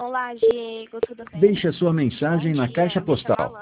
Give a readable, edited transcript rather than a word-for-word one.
Olá, Diego, tudo bem? Deixe a sua Bom mensagem na dia, caixa deixa eu postal. falar.